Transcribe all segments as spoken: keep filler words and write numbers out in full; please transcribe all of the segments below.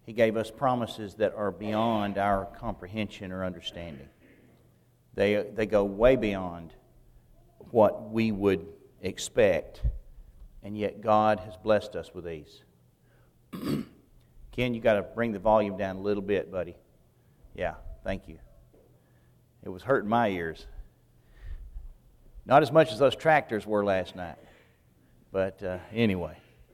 He gave us promises that are beyond our comprehension or understanding. They, they go way beyond what we would expect, and yet God has blessed us with these. Ken, you got to bring the volume down a little bit, buddy. Yeah, thank you. It was hurting my ears. Not as much as those tractors were last night. But uh, anyway.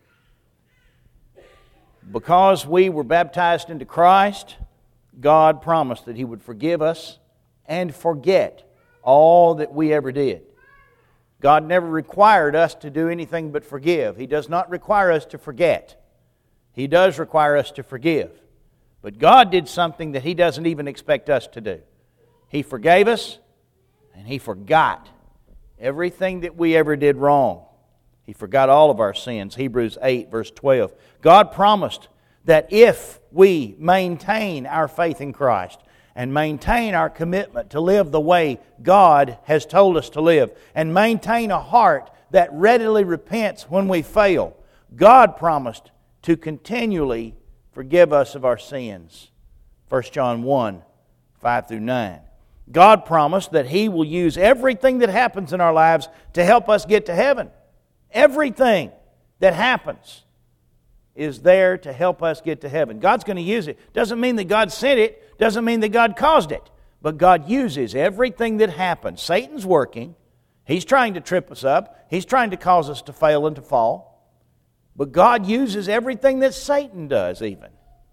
Because we were baptized into Christ, God promised that He would forgive us and forget all that we ever did. God never required us to do anything but forgive. He does not require us to forget. He does require us to forgive. But God did something that He doesn't even expect us to do. He forgave us, and He forgot everything that we ever did wrong. He forgot all of our sins. Hebrews eight, verse twelve. God promised that if we maintain our faith in Christ and maintain our commitment to live the way God has told us to live and maintain a heart that readily repents when we fail, God promised to continually forgive us of our sins. First John one, five through nine. God promised that He will use everything that happens in our lives to help us get to heaven. Everything that happens is there to help us get to heaven. God's going to use it. Doesn't mean that God sent it. Doesn't mean that God caused it. But God uses everything that happens. Satan's working. He's trying to trip us up. He's trying to cause us to fail and to fall. But God uses everything that Satan does even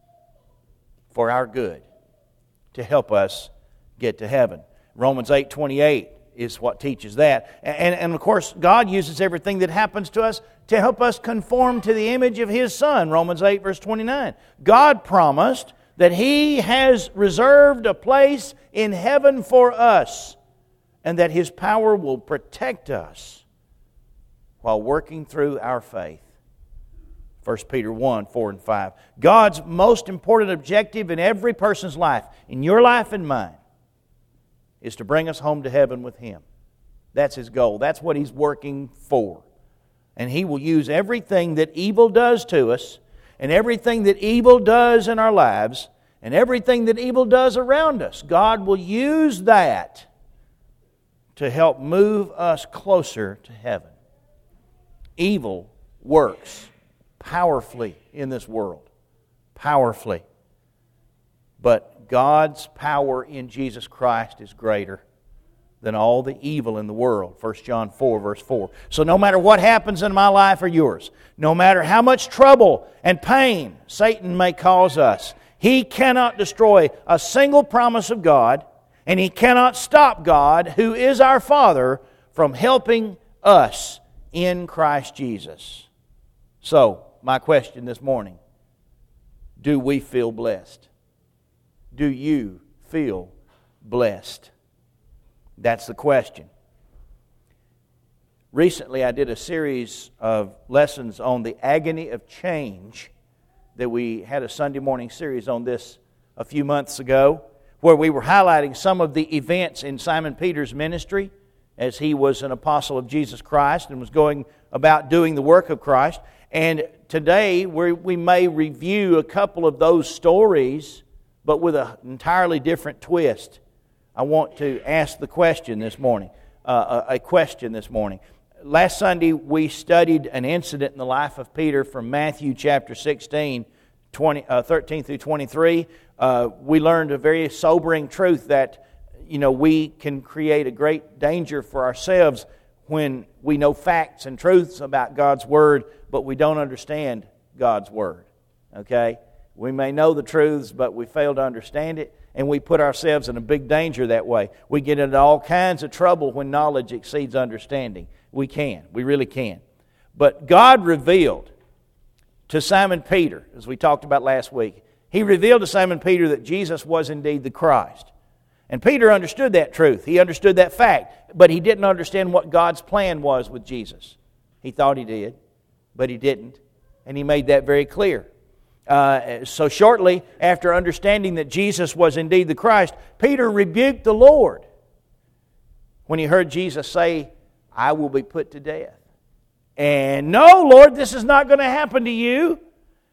for our good to help us get to heaven. Romans eight twenty-eight is what teaches that. And, and of course, God uses everything that happens to us to help us conform to the image of His Son. Romans eight verse twenty-nine. God promised that He has reserved a place in heaven for us and that His power will protect us while working through our faith. First Peter one, four and five. God's most important objective in every person's life, in your life and mine, is to bring us home to heaven with Him. That's His goal. That's what He's working for. And He will use everything that evil does to us, and everything that evil does in our lives, and everything that evil does around us. God will use that to help move us closer to heaven. Evil works powerfully in this world. Powerfully. But God's power in Jesus Christ is greater than all the evil in the world. First John four, verse four. So no matter what happens in my life or yours, no matter how much trouble and pain Satan may cause us, he cannot destroy a single promise of God, and he cannot stop God, who is our Father, from helping us in Christ Jesus. So, my question this morning, do we feel blessed? Do you feel blessed? That's the question. Recently, I did a series of lessons on the agony of change that we had a Sunday morning series on this a few months ago, where we were highlighting some of the events in Simon Peter's ministry as he was an apostle of Jesus Christ and was going about doing the work of Christ. And today we we may review a couple of those stories, but with an entirely different twist. I want to ask the question this morning, uh, a, a question this morning. Last Sunday we studied an incident in the life of Peter from Matthew chapter sixteen, twenty, uh, thirteen through twenty-three. Uh, we learned a very sobering truth that, you know, we can create a great danger for ourselves when we know facts and truths about God's Word, but we don't understand God's Word. Okay? We may know the truths, but we fail to understand it, and we put ourselves in a big danger that way. We get into all kinds of trouble when knowledge exceeds understanding. We can. We really can. But God revealed to Simon Peter, as we talked about last week, He revealed to Simon Peter that Jesus was indeed the Christ. And Peter understood that truth. He understood that fact. But he didn't understand what God's plan was with Jesus. He thought he did, but he didn't. And he made that very clear. Uh, so shortly after understanding that Jesus was indeed the Christ, Peter rebuked the Lord when he heard Jesus say, I will be put to death. And no, Lord, this is not going to happen to you.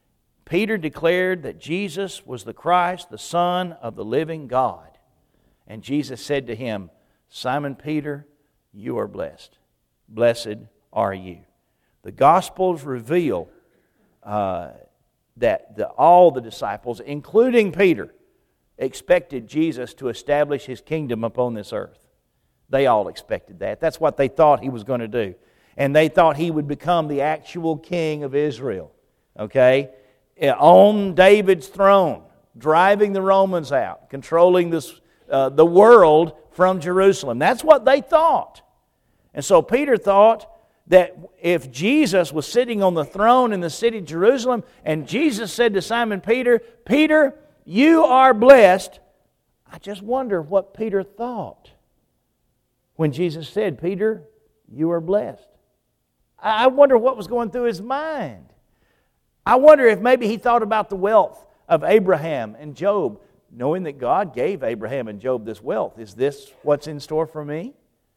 Peter declared that Jesus was the Christ, the Son of the living God. And Jesus said to him, Simon Peter, you are blessed. Blessed are you. The Gospels reveal uh, that the, all the disciples, including Peter, expected Jesus to establish His kingdom upon this earth. They all expected that. That's what they thought He was going to do. And they thought He would become the actual king of Israel. Okay? On David's throne, driving the Romans out, controlling this, uh, the world from Jerusalem. That's what they thought. And so Peter thought that if Jesus was sitting on the throne in the city of Jerusalem, and Jesus said to Simon Peter, Peter, you are blessed. I just wonder what Peter thought when Jesus said, Peter, you are blessed. I wonder what was going through his mind. I wonder if maybe he thought about the wealth of Abraham and Job, knowing that God gave Abraham and Job this wealth. Is this what's in store for me?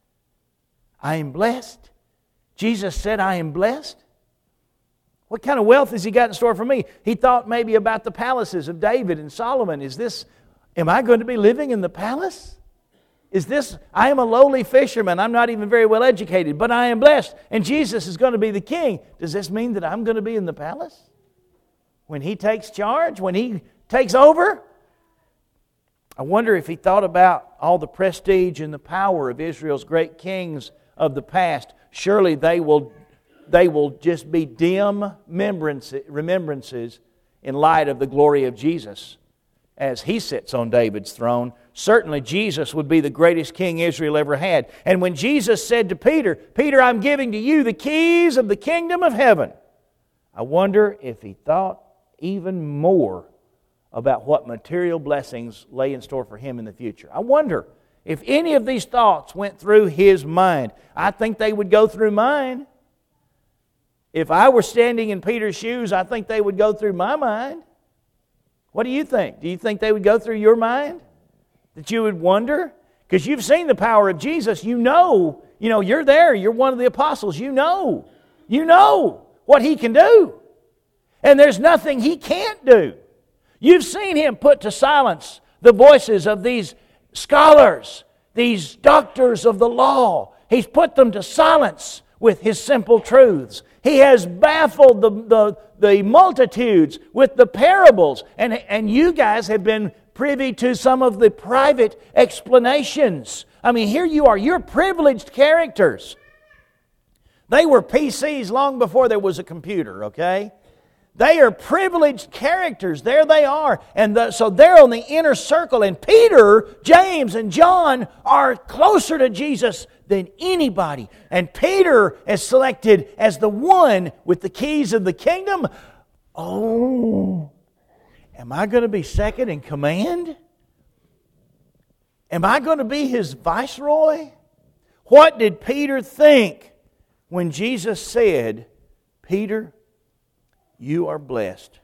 I am blessed. Jesus said, I am blessed. What kind of wealth has He got in store for me? He thought maybe about the palaces of David and Solomon. Is this, am I going to be living in the palace? Is this, I am a lowly fisherman. I'm not even very well educated, but I am blessed. And Jesus is going to be the king. Does this mean that I'm going to be in the palace? When He takes charge, when He takes over? I wonder if he thought about all the prestige and the power of Israel's great kings of the past. Surely they will, they will just be dim remembrances in light of the glory of Jesus as He sits on David's throne. Certainly Jesus would be the greatest king Israel ever had. And when Jesus said to Peter, Peter, I'm giving to you the keys of the kingdom of heaven, I wonder if he thought even more about what material blessings lay in store for him in the future. I wonder if any of these thoughts went through his mind. I think they would go through mine. If I were standing in Peter's shoes, I think they would go through my mind. What do you think? Do you think they would go through your mind? That you would wonder? Because you've seen the power of Jesus. You know, you know, you're there. You're one of the apostles. You know. You know what He can do. And there's nothing He can't do. You've seen Him put to silence the voices of these scholars, these doctors of the law. He's put them to silence with His simple truths. He has baffled the, the, the multitudes with the parables. And, and you guys have been privy to some of the private explanations. I mean, here you are. You're privileged characters. They were P Cs long before there was a computer, okay? They are privileged characters. There they are. And the, so they're on the inner circle. And Peter, James, and John are closer to Jesus than anybody. And Peter is selected as the one with the keys of the kingdom. Oh, am I going to be second in command? Am I going to be his viceroy? What did Peter think when Jesus said, Peter, you are blessed?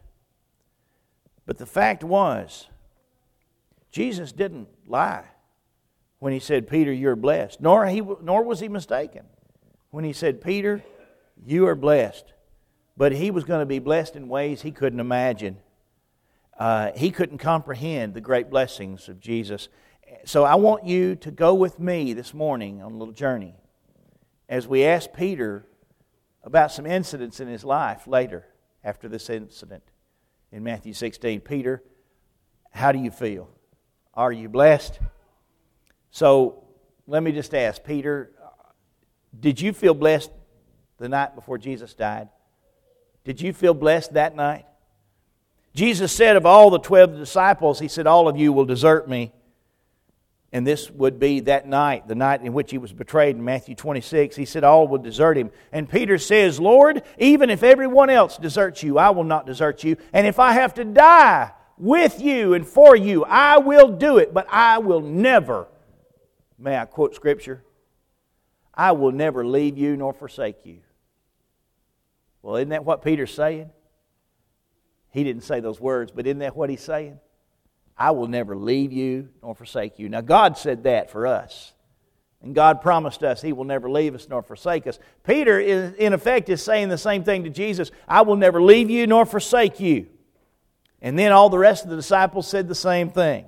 But the fact was, Jesus didn't lie when He said, Peter, you're blessed. Nor, he, nor was He mistaken when He said, Peter, you are blessed. But he was going to be blessed in ways he couldn't imagine. Uh, he couldn't comprehend the great blessings of Jesus. So I want you to go with me this morning on a little journey as we ask Peter about some incidents in his life later after this incident in Matthew sixteen. Peter, how do you feel? Are you blessed? So let me just ask, Peter, did you feel blessed the night before Jesus died? Did you feel blessed that night? Jesus said of all the twelve disciples, He said, all of you will desert me. And this would be that night, the night in which He was betrayed in Matthew twenty-six. He said, all will desert Him. And Peter says, Lord, even if everyone else deserts You, I will not desert You. And if I have to die with You and for You, I will do it. But I will never, may I quote Scripture? I will never leave You nor forsake You. Well, isn't that what Peter's saying? He didn't say those words, but isn't that what he's saying? I will never leave you nor forsake you. Now, God said that for us. And God promised us He will never leave us nor forsake us. Peter, is, in effect, is saying the same thing to Jesus. I will never leave you nor forsake you. And then all the rest of the disciples said the same thing.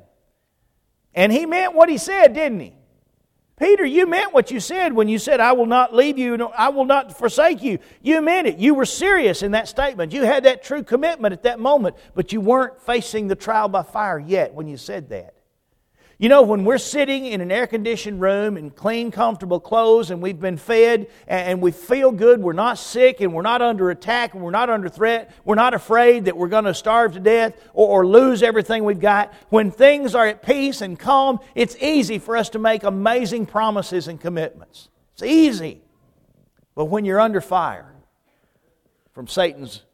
And he meant what he said, didn't he? Peter, you meant what you said when you said, I will not leave you, I will not forsake you. You meant it. You were serious in that statement. You had that true commitment at that moment, but you weren't facing the trial by fire yet when you said that. You know, when we're sitting in an air-conditioned room in clean, comfortable clothes and we've been fed and we feel good, we're not sick and we're not under attack and we're not under threat, we're not afraid that we're going to starve to death or, or lose everything we've got. When things are at peace and calm, it's easy for us to make amazing promises and commitments. It's easy. But when you're under fire from Satan's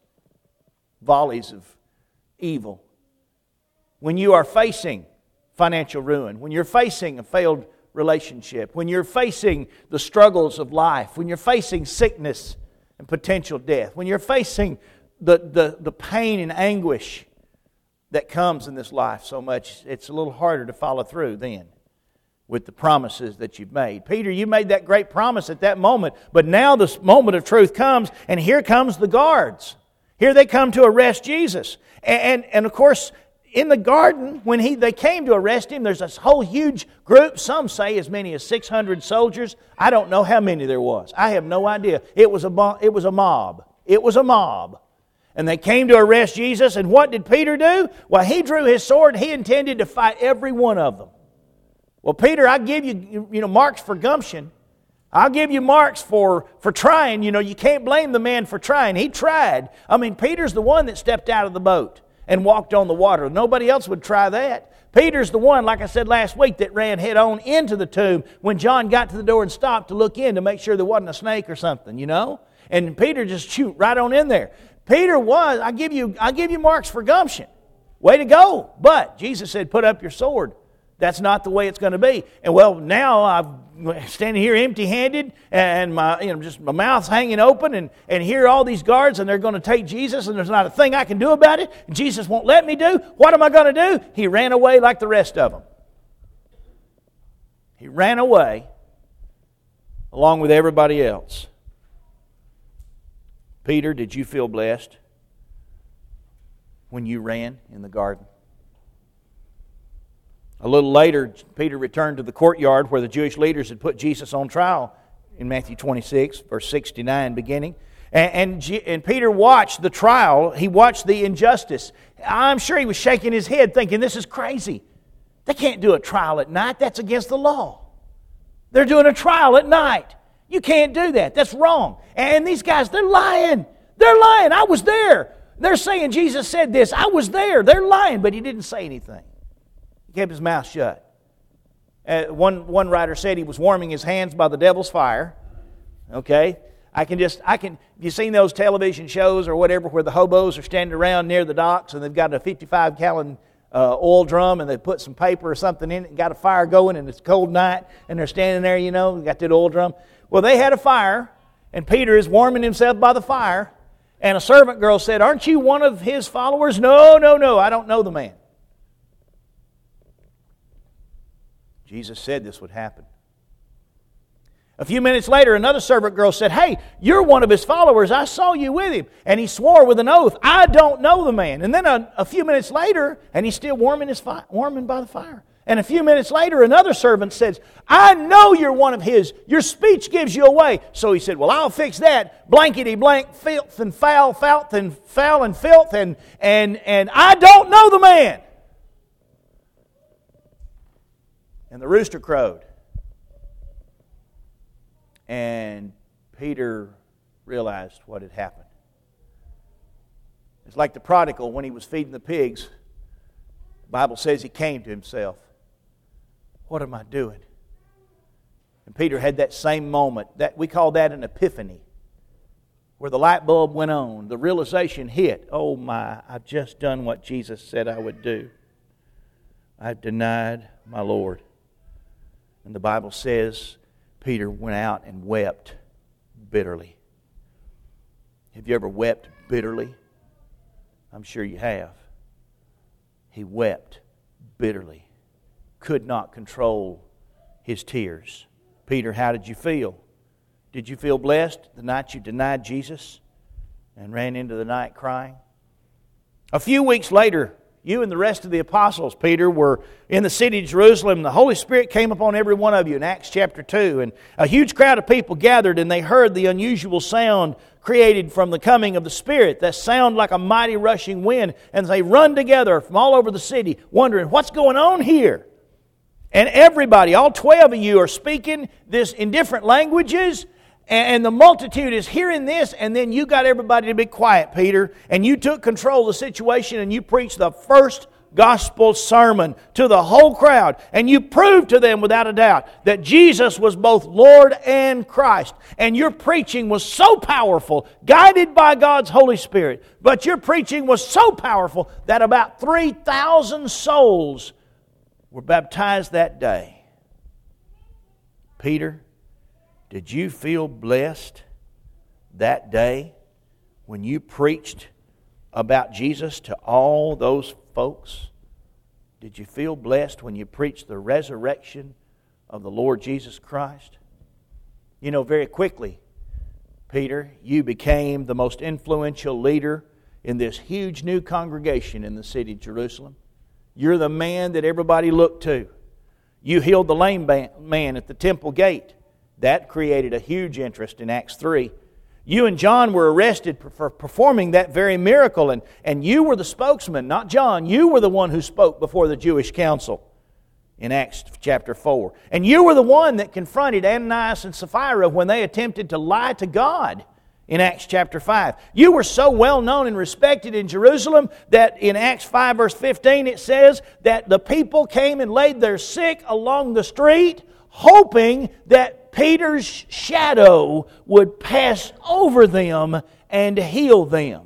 volleys of evil, when you are facing financial ruin, when you're facing a failed relationship, when you're facing the struggles of life, when you're facing sickness and potential death, when you're facing the, the, the pain and anguish that comes in this life so much, it's a little harder to follow through then with the promises that you've made. Peter, you made that great promise at that moment, but now this moment of truth comes, and here comes the guards. Here they come to arrest Jesus. And, and, and of course, in the garden, when he they came to arrest him, there's this whole huge group. Some say as many as six hundred soldiers. I don't know how many there was. I have no idea. It was a it was a mob. It was a mob. And they came to arrest Jesus. And what did Peter do? Well, he drew his sword. He intended to fight every one of them. Well, Peter, I give you you know marks for gumption. I'll give you marks for, for trying. You know, you can't blame the man for trying. He tried. I mean, Peter's the one that stepped out of the boat and walked on the water. Nobody else would try that. Peter's the one, like I said last week, that ran head on into the tomb when John got to the door and stopped to look in to make sure there wasn't a snake or something, you know? And Peter just shoot right on in there. Peter was, I give you, I give you marks for gumption. Way to go. But Jesus said, put up your sword. That's not the way it's going to be. And well, now I'm standing here empty-handed and my, you know, just my mouth's hanging open and, and here all these guards and they're going to take Jesus and there's not a thing I can do about it. And Jesus won't let me do. What am I going to do? He ran away like the rest of them. He ran away along with everybody else. Peter, did you feel blessed when you ran in the garden? A little later, Peter returned to the courtyard where the Jewish leaders had put Jesus on trial in Matthew twenty-six, verse sixty-nine beginning. And, and, and Peter watched the trial. He watched the injustice. I'm sure he was shaking his head thinking, this is crazy. They can't do a trial at night. That's against the law. They're doing a trial at night. You can't do that. That's wrong. And these guys, they're lying. They're lying. I was there. They're saying Jesus said this. I was there. They're lying, but he didn't say anything. He kept his mouth shut. Uh, one, one writer said he was warming his hands by the devil's fire. Okay? I can just, I can, you've seen those television shows or whatever where the hobos are standing around near the docks and they've got a fifty-five gallon uh, oil drum and they put some paper or something in it and got a fire going and it's a cold night and they're standing there, you know, got that oil drum. Well, they had a fire and Peter is warming himself by the fire and a servant girl said, aren't you one of his followers? No, no, no, I don't know the man. Jesus said this would happen. A few minutes later, another servant girl said, hey, you're one of his followers. I saw you with him. And he swore with an oath, I don't know the man. And then a, a few minutes later, and he's still warming, his fi- warming by the fire. And a few minutes later, another servant says, I know you're one of his. Your speech gives you away. So he said, well, I'll fix that. Blankety blank, filth and foul, filth and foul and filth. And, and, and I don't know the man. And the rooster crowed. And Peter realized what had happened. It's like the prodigal when he was feeding the pigs. The Bible says he came to himself. What am I doing? And Peter had that same moment. That we call that an epiphany. Where the light bulb went on. The realization hit. Oh my, I've just done what Jesus said I would do. I've denied my Lord. And the Bible says Peter went out and wept bitterly. Have you ever wept bitterly? I'm sure you have. He wept bitterly. Could not control his tears. Peter, how did you feel? Did you feel blessed the night you denied Jesus and ran into the night crying? A few weeks later, you and the rest of the apostles, Peter, were in the city of Jerusalem. The Holy Spirit came upon every one of you in Acts chapter two. And a huge crowd of people gathered, and they heard the unusual sound created from the coming of the Spirit. That sound like a mighty rushing wind. And they run together from all over the city, wondering, what's going on here? And everybody, all twelve of you, are speaking this in different languages. And the multitude is hearing this, and then you got everybody to be quiet, Peter. And you took control of the situation, and you preached the first gospel sermon to the whole crowd. And you proved to them without a doubt that Jesus was both Lord and Christ. And your preaching was so powerful, guided by God's Holy Spirit. But your preaching was so powerful that about three thousand souls were baptized that day. Peter, did you feel blessed that day when you preached about Jesus to all those folks? Did you feel blessed when you preached the resurrection of the Lord Jesus Christ? You know, very quickly, Peter, you became the most influential leader in this huge new congregation in the city of Jerusalem. You're the man that everybody looked to. You healed the lame man at the temple gate. That created a huge interest in Acts three. You and John were arrested for performing that very miracle, and, and you were the spokesman, not John. You were the one who spoke before the Jewish council in Acts chapter four. And you were the one that confronted Ananias and Sapphira when they attempted to lie to God in Acts chapter five. You were so well known and respected in Jerusalem that in Acts five verse fifteen it says that the people came and laid their sick along the street, hoping that Peter's shadow would pass over them and heal them.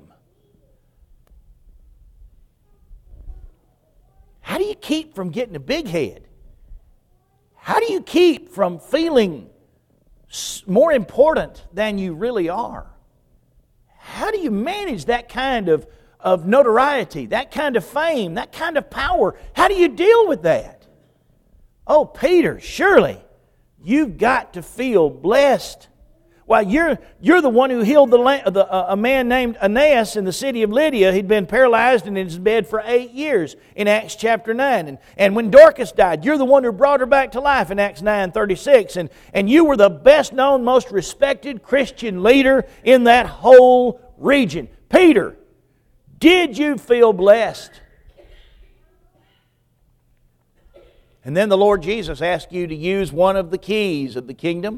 How do you keep from getting a big head? How do you keep from feeling more important than you really are? How do you manage that kind of, of notoriety, that kind of fame, that kind of power? How do you deal with that? Oh, Peter, surely you've got to feel blessed. Why, you're, you're the one who healed the, the, uh, a man named Aeneas in the city of Lydia. He'd been paralyzed and in his bed for eight years in Acts chapter nine. And, and when Dorcas died, you're the one who brought her back to life in Acts nine thirty-six. And, and you were the best known, most respected Christian leader in that whole region. Peter, did you feel blessed? And then the Lord Jesus asked you to use one of the keys of the kingdom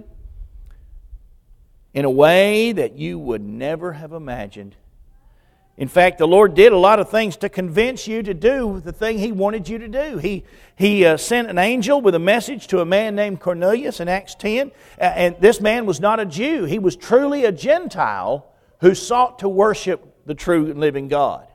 in a way that you would never have imagined. In fact, the Lord did a lot of things to convince you to do the thing He wanted you to do. He, he uh, sent an angel with a message to a man named Cornelius in Acts ten. Uh, and this man was not a Jew. He was truly a Gentile who sought to worship the true and living God.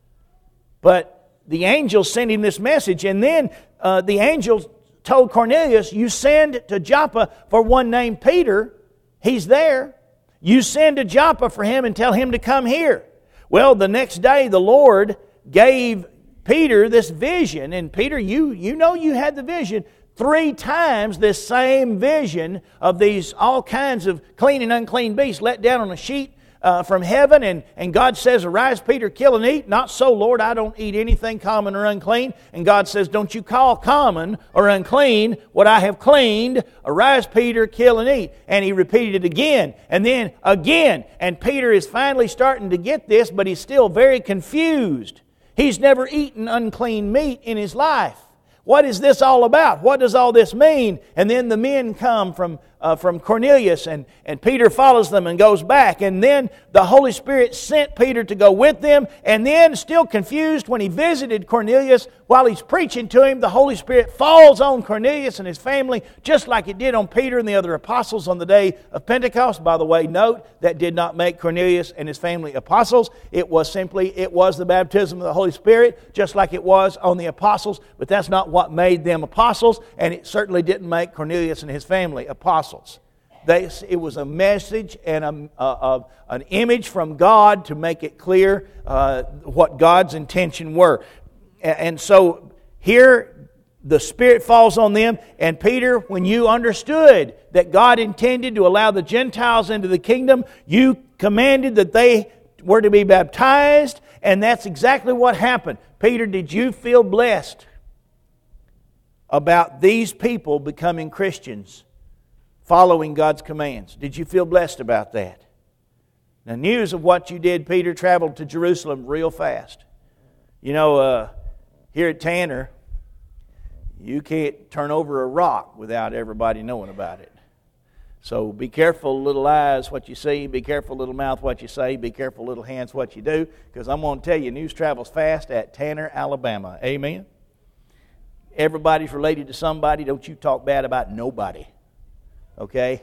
But the angel sent him this message, and then uh, the angel told Cornelius, you send to Joppa for one named Peter. He's there. You send to Joppa for him and tell him to come here. Well, the next day the Lord gave Peter this vision, and Peter, you, you know you had the vision. Three times this same vision of these all kinds of clean and unclean beasts let down on a sheet Uh, from heaven, and, and God says, arise, Peter, kill and eat. Not so, Lord, I don't eat anything common or unclean. And God says, don't you call common or unclean what I have cleaned. Arise, Peter, kill and eat. And He repeated it again, and then again. And Peter is finally starting to get this, but he's still very confused. He's never eaten unclean meat in his life. What is this all about? What does all this mean? And then the men come from uh, from Cornelius, and, and Peter follows them and goes back. And then the Holy Spirit sent Peter to go with them. And then, still confused, when he visited Cornelius, while he's preaching to him, the Holy Spirit falls on Cornelius and his family, just like it did on Peter and the other apostles on the day of Pentecost. By the way, note, that did not make Cornelius and his family apostles. It was simply, it was the baptism of the Holy Spirit, just like it was on the apostles. But that's not what made them apostles, and it certainly didn't make Cornelius and his family apostles. They, it was a message and a, a, a, an image from God to make it clear uh, what God's intention were. And, and so here the Spirit falls on them, and Peter, when you understood that God intended to allow the Gentiles into the kingdom, you commanded that they were to be baptized, And that's exactly what happened. Peter, did you feel blessed about these people becoming Christians, following God's commands? Did you feel blessed about that? Now, news of what you did, Peter, traveled to Jerusalem real fast. You know, uh, here at Tanner, you can't turn over a rock without everybody knowing about it. So be careful, little eyes, what you see. Be careful, little mouth, what you say. Be careful, little hands, what you do. Because I'm going to tell you, news travels fast at Tanner, Alabama. Amen? Everybody's related to somebody. Don't you talk bad about nobody. Okay?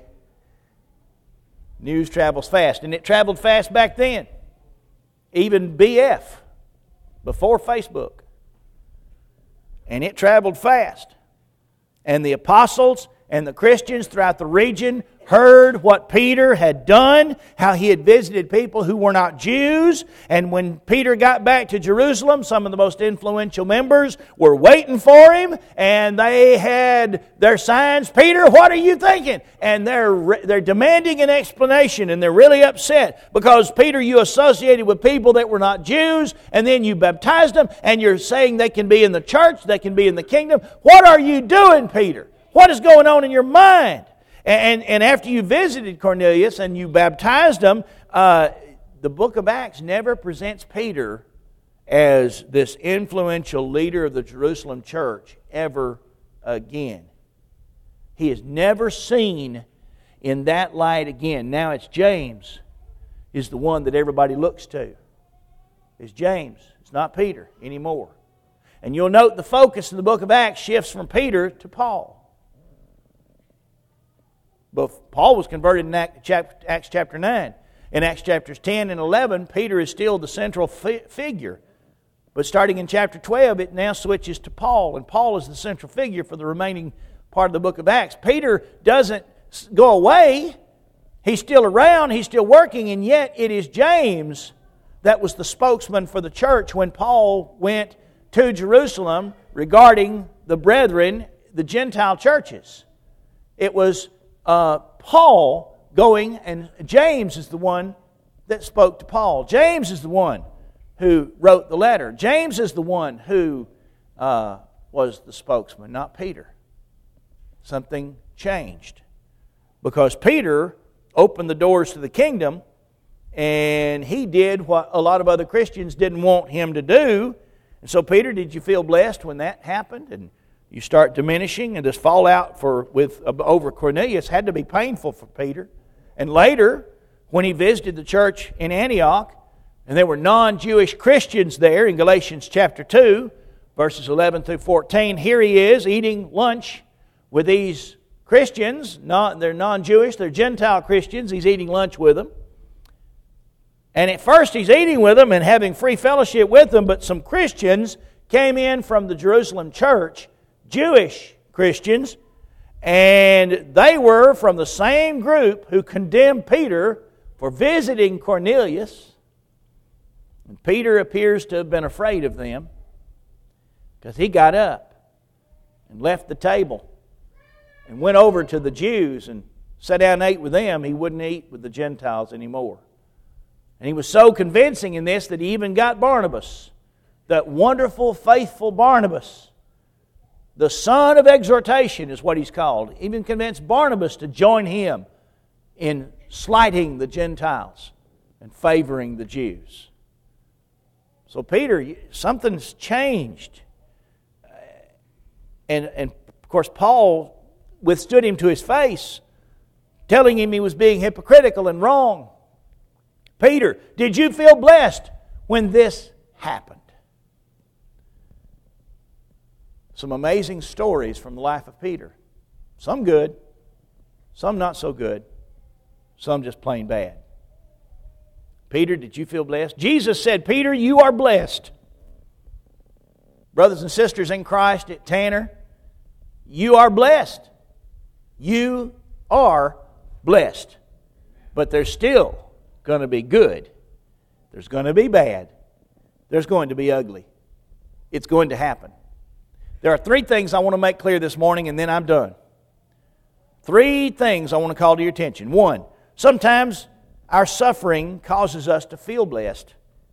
News travels fast. And it traveled fast back then. Even B F, before Facebook. And it traveled fast. And the apostles and the Christians throughout the region heard what Peter had done, how he had visited people who were not Jews. And when Peter got back to Jerusalem, some of the most influential members were waiting for him, and they had their signs, "Peter, what are you thinking?" And they're they're demanding an explanation, and they're really upset because, Peter, you associated with people that were not Jews, and then you baptized them, and you're saying they can be in the church, they can be in the kingdom. What are you doing, Peter? What is going on in your mind? And, and after you visited Cornelius and you baptized them, uh, the book of Acts never presents Peter as this influential leader of the Jerusalem church ever again. He is never seen in that light again. Now it's James is the one that everybody looks to. It's James. It's not Peter anymore. And you'll note the focus in the book of Acts shifts from Peter to Paul. But Paul was converted in Acts chapter nine. In Acts chapters ten and eleven, Peter is still the central fi- figure. But starting in chapter twelve, it now switches to Paul. And Paul is the central figure for the remaining part of the book of Acts. Peter doesn't go away. He's still around. He's still working. And yet it is James that was the spokesman for the church when Paul went to Jerusalem regarding the brethren, the Gentile churches. It was Uh, Paul going, and James is the one that spoke to Paul. James is the one who wrote the letter. James is the one who uh, was the spokesman, not Peter. Something changed. Because Peter opened the doors to the kingdom, and he did what a lot of other Christians didn't want him to do. And so, Peter, did you feel blessed when that happened? And you start diminishing, and this fallout for with over Cornelius had to be painful for Peter. And later, when he visited the church in Antioch, and there were non-Jewish Christians there in Galatians chapter two, verses eleven through fourteen, here he is eating lunch with these Christians. Not, they're non-Jewish, they're Gentile Christians. He's eating lunch with them. And at first he's eating with them and having free fellowship with them, but some Christians came in from the Jerusalem church, Jewish Christians, and they were from the same group who condemned Peter for visiting Cornelius. And Peter appears to have been afraid of them because he got up and left the table and went over to the Jews and sat down and ate with them. He wouldn't eat with the Gentiles anymore. And he was so convincing in this that he even got Barnabas, that wonderful, faithful Barnabas, the son of exhortation is what he's called. Even convinced Barnabas to join him in slighting the Gentiles and favoring the Jews. So Peter, something's changed. And, and of course Paul withstood him to his face, telling him he was being hypocritical and wrong. Peter, did you feel blessed when this happened? Some amazing stories from the life of Peter. Some good, some not so good, some just plain bad. Peter, did you feel blessed? Jesus said, Peter, you are blessed. Brothers and sisters in Christ at Tanner, you are blessed. You are blessed. But there's still going to be good. There's going to be bad. There's going to be ugly. It's going to happen. There are three things I want to make clear this morning, and then I'm done. Three things I want to call to your attention. One, sometimes our suffering causes us to feel blessed.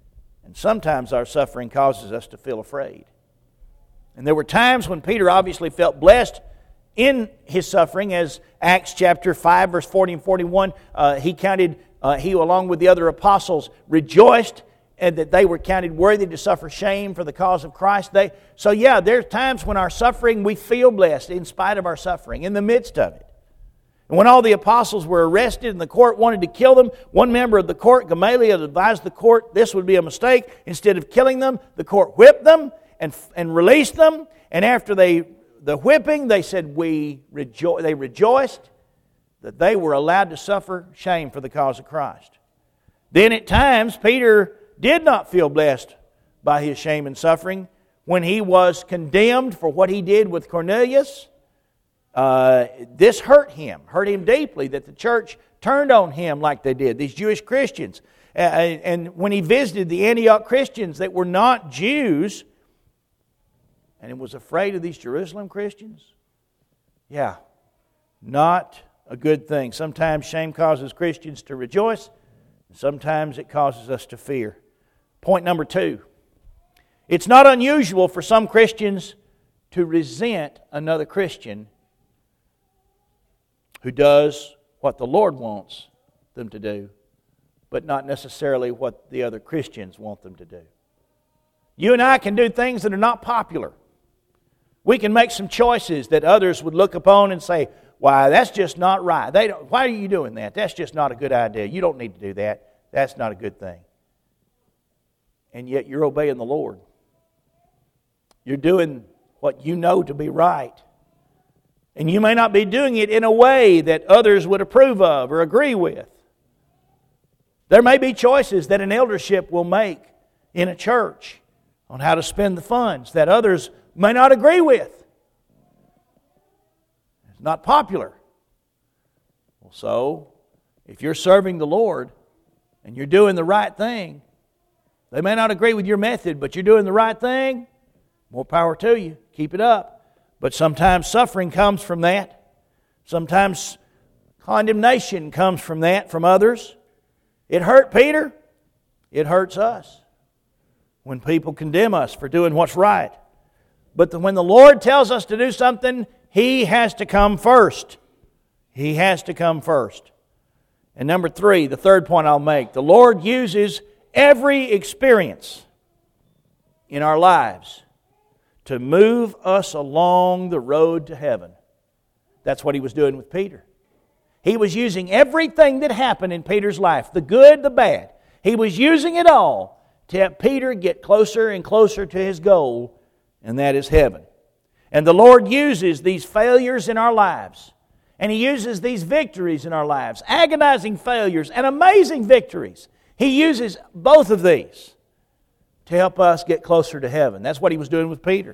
And sometimes our suffering causes us to feel afraid. And there were times when Peter obviously felt blessed in his suffering, as Acts chapter five, verse forty and forty-one, uh, he counted, uh, he along with the other apostles, rejoiced and that they were counted worthy to suffer shame for the cause of Christ. They, so yeah, there's times when our suffering, we feel blessed in spite of our suffering, in the midst of it. And when all the apostles were arrested and the court wanted to kill them, one member of the court, Gamaliel, advised the court this would be a mistake. Instead of killing them, the court whipped them and, and released them. And after they the whipping, they said we rejo- they rejoiced that they were allowed to suffer shame for the cause of Christ. Then at times, Peter did not feel blessed by his shame and suffering. When he was condemned for what he did with Cornelius, uh, this hurt him, hurt him deeply that the church turned on him like they did, these Jewish Christians. Uh, and when he visited the Antioch Christians that were not Jews, and was afraid of these Jerusalem Christians, yeah, not a good thing. Sometimes shame causes Christians to rejoice, and sometimes it causes us to fear. Point number two. It's not unusual for some Christians to resent another Christian who does what the Lord wants them to do, but not necessarily what the other Christians want them to do. You and I can do things that are not popular. We can make some choices that others would look upon and say, why, that's just not right. They don't, why are you doing that? That's just not a good idea. You don't need to do that. That's not a good thing. And yet you're obeying the Lord. You're doing what you know to be right. And you may not be doing it in a way that others would approve of or agree with. There may be choices that an eldership will make in a church on how to spend the funds that others may not agree with. It's not popular. Well, so, if you're serving the Lord and you're doing the right thing, they may not agree with your method, but you're doing the right thing, more power to you. Keep it up. But sometimes suffering comes from that. Sometimes condemnation comes from that, from others. It hurt Peter. It hurts us when people condemn us for doing what's right. But the, when the Lord tells us to do something, He has to come first. He has to come first. And number three, the third point I'll make, the Lord uses every experience in our lives to move us along the road to heaven. That's what He was doing with Peter. He was using everything that happened in Peter's life, the good, the bad. He was using it all to help Peter get closer and closer to his goal, and that is heaven. And the Lord uses these failures in our lives, and He uses these victories in our lives, agonizing failures and amazing victories. He uses both of these to help us get closer to heaven. That's what He was doing with Peter.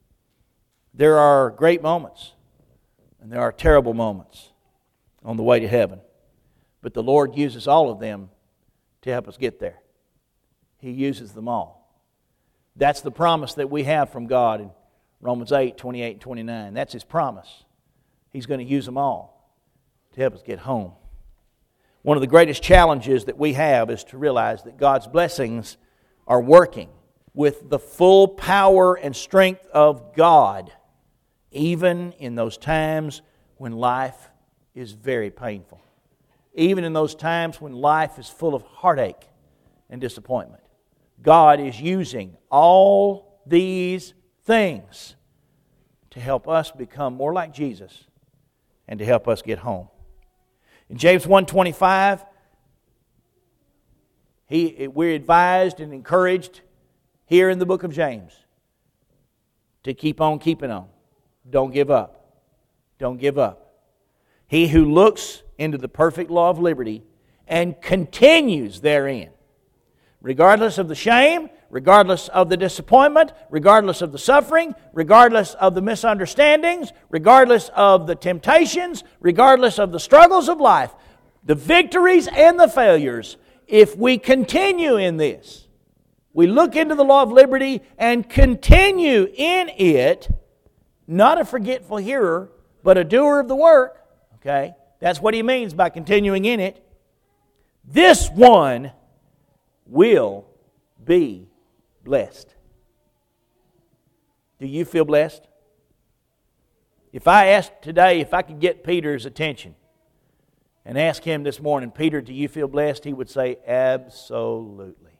There are great moments, and there are terrible moments on the way to heaven. But the Lord uses all of them to help us get there. He uses them all. That's the promise that we have from God in Romans eight, twenty-eight and twenty-nine. That's His promise. He's going to use them all to help us get home. One of the greatest challenges that we have is to realize that God's blessings are working with the full power and strength of God, even in those times when life is very painful. Even in those times when life is full of heartache and disappointment. God is using all these things to help us become more like Jesus and to help us get home. In James one twenty-five, he, we're advised and encouraged here in the book of James to keep on keeping on. Don't give up. Don't give up. He who looks into the perfect law of liberty and continues therein, regardless of the shame, regardless of the disappointment, regardless of the suffering, regardless of the misunderstandings, regardless of the temptations, regardless of the struggles of life, the victories and the failures, if we continue in this, we look into the law of liberty and continue in it, not a forgetful hearer, but a doer of the work, okay? That's what he means by continuing in it. This one will be blessed? Do you feel blessed? If I asked today if I could get Peter's attention and ask him this morning, Peter, do you feel blessed? He would say, absolutely.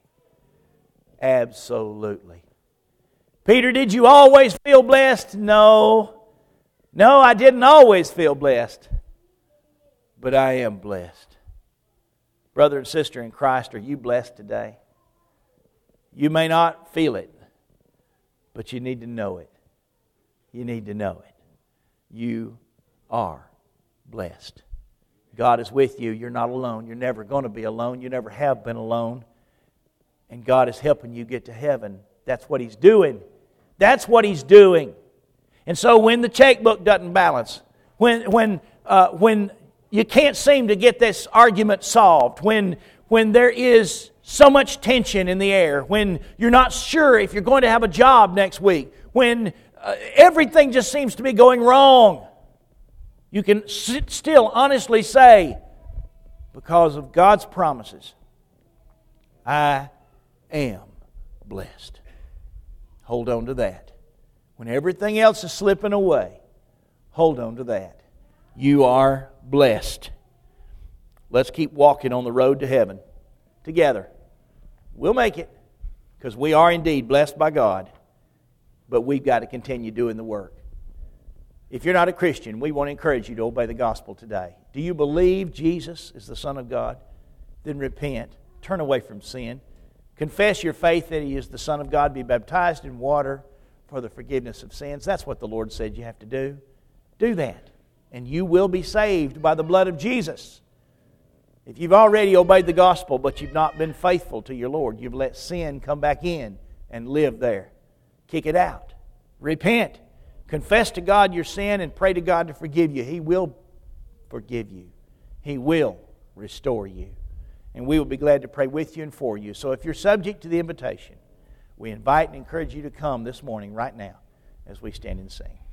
Absolutely. Peter, did you always feel blessed? No. No, I didn't always feel blessed. But I am blessed. Brother and sister in Christ, are you blessed today? You may not feel it, but you need to know it. You need to know it. You are blessed. God is with you. You're not alone. You're never going to be alone. You never have been alone. And God is helping you get to heaven. That's what He's doing. That's what He's doing. And so when the checkbook doesn't balance, when when uh, when you can't seem to get this argument solved, when when there is so much tension in the air, when you're not sure if you're going to have a job next week, when uh, everything just seems to be going wrong, you can sit still honestly say, because of God's promises, I am blessed. Hold on to that. When everything else is slipping away, hold on to that. You are blessed. Let's keep walking on the road to heaven together. We'll make it because we are indeed blessed by God, but we've got to continue doing the work. If you're not a Christian, we want to encourage you to obey the gospel today. Do you believe Jesus is the Son of God? Then repent. Turn away from sin. Confess your faith that He is the Son of God. Be baptized in water for the forgiveness of sins. That's what the Lord said you have to do. Do that, and you will be saved by the blood of Jesus. If you've already obeyed the gospel, but you've not been faithful to your Lord, you've let sin come back in and live there. Kick it out. Repent. Confess to God your sin and pray to God to forgive you. He will forgive you. He will restore you. And we will be glad to pray with you and for you. So if you're subject to the invitation, we invite and encourage you to come this morning right now as we stand and sing.